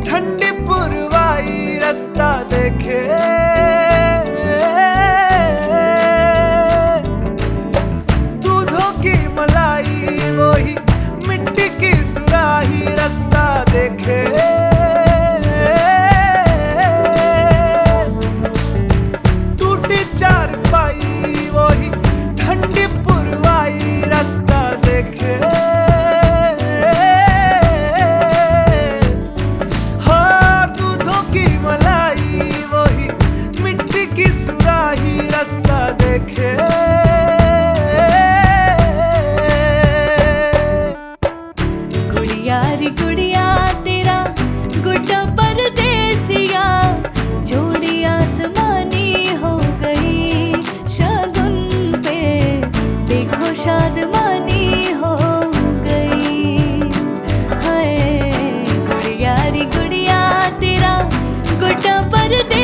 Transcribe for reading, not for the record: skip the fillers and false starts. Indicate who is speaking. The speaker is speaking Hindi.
Speaker 1: ठंडी पुरवाई रास्ता देखे, दूधों की मलाई वही मिट्टी की सुराही रास्ता देखे। टूटी चारपाई वही ठंडी पुरवाई रास्ता देखे। सुराही रास्ता देखे।
Speaker 2: गुड़िया रे गुड़िया तेरा गुड्डा परदेसिया, जोड़ी आसमानी हो गई शगुन पे, देखो शादमानी हो गई। हाय गुड़िया रे गुड़िया तेरा गुड्डा परदेसिया,